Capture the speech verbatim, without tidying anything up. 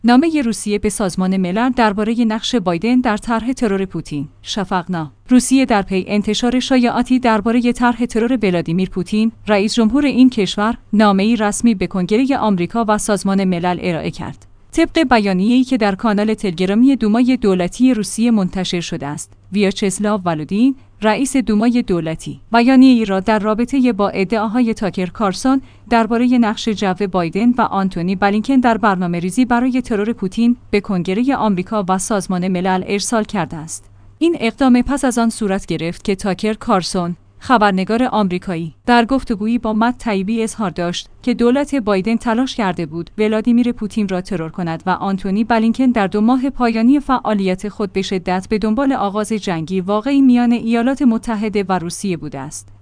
نامه روسیه به سازمان ملل درباره نقش بایدن در طرح ترور پوتین. شفقنا. روسیه در پی انتشار شایعاتی درباره طرح ترور ولادیمیر پوتین، رئیس جمهور این کشور، نامه‌ای رسمی به کنگره آمریکا و سازمان ملل ارائه کرد. طبق بیانیه‌ای که در کانال تلگرامی دومای دولتی روسیه منتشر شده است، ویاچسلاو ولودین، رئیس دومای دولتی، بیانیه‌ای را در رابطه با ادعاهای تاکر کارلسون درباره نقش جو بایدن و آنتونی بلینکن در برنامه‌ریزی برای ترور پوتین به کنگره آمریکا و سازمان ملل ارسال کرده است. این اقدام پس از آن صورت گرفت که تاکر کارلسون، خبرنگار آمریکایی، در گفتگویی با مت طیبی اظهار داشت که دولت بایدن تلاش کرده بود ولادیمیر پوتین را ترور کند و آنتونی بلینکن در دو ماه پایانی فعالیت خود به شدت به دنبال آغاز جنگی واقعی میان ایالات متحده و روسیه بوده است.